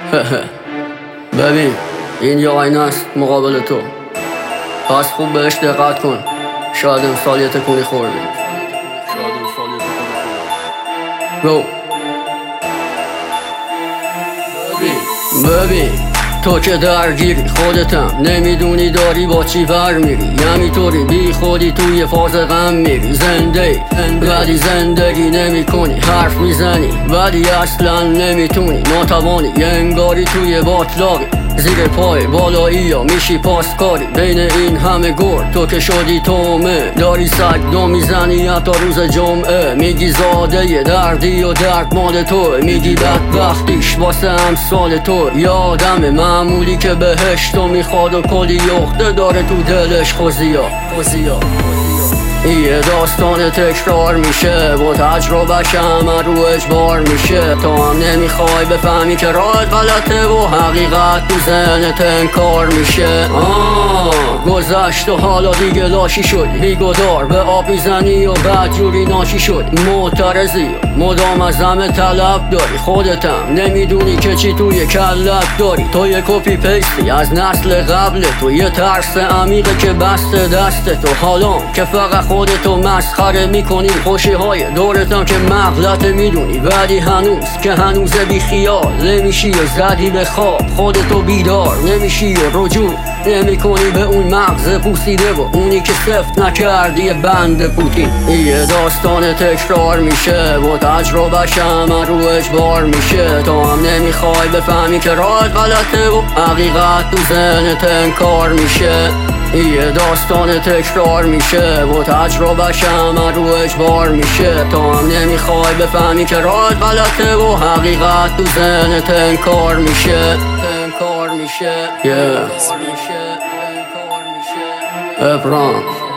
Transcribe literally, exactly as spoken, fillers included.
ببین این یه آینه است مقابل تو، پس خوب بهش دقت کن. شاید امسال یه تکونی خوردی. گو ببین تو که درگیری خودتم نمیدونی داری با چی ور میری، همینطوری بی خودی توی فاز غم میری. زنده ولی زندگی نمی کنی، حرف میزنی ولی اصلا نمیتونی، ناتوانی انگاری توی باطلاقی، زیر پای بالایی یا میشی پاسکاری. بین این همه گر تو که شدی تومه، داری سگ دو میزنی حتی روز جمعه. میگی زاده ی دردی و درد مال تو، میگی بدبختیش واسه امثال تو. یادم معمولی که بهشتو میخواد و کلی یخته داره تو دلش خوزیا خوزیا. یه داستان تکرار میشه و تجربهش همه رو اجبار میشه. تو هم نمیخوای بفهمی که راهت غلطه و حقیقت تو ذهنت انکار میشه. آه گذشت و حالا دیگه لاشی شدی، بیگدار به آب میزنی و بدجوری ناشی شدی. معترضی و مدام از همه طلب داری، خودتم نمیدونی که چی توی کلت داری. تو یه کپی پیستی از نسل قبل تو، یه ترس عمیقه که بسته دست تو. حالا که فقط خودتو مسخره میکنی، خوشی های دورتم که مغلط میدونی، ولی هنوز که هنوز بی خیال نمیشی و زدی به خواب. خودتو بیدار نمیشی و رجوع نمی کنی به اون مغز پوسیده و اونی که سفت نکردی بند پوتین. یه داستان تکرار میشه و تجربهش همه رو اجبار میشه. تو هم نمیخوای بفهمی که راهت غلطه و حقیقت تو ذهنت انکار میشه. یه داستان تکرار میشه و تجربهش همه رو اجبار میشه. تو هم نمیخوای بفهمی که راهت غلطه و حقیقت تو ذهنت انکار میشه انکار میشه. yeah. ابرام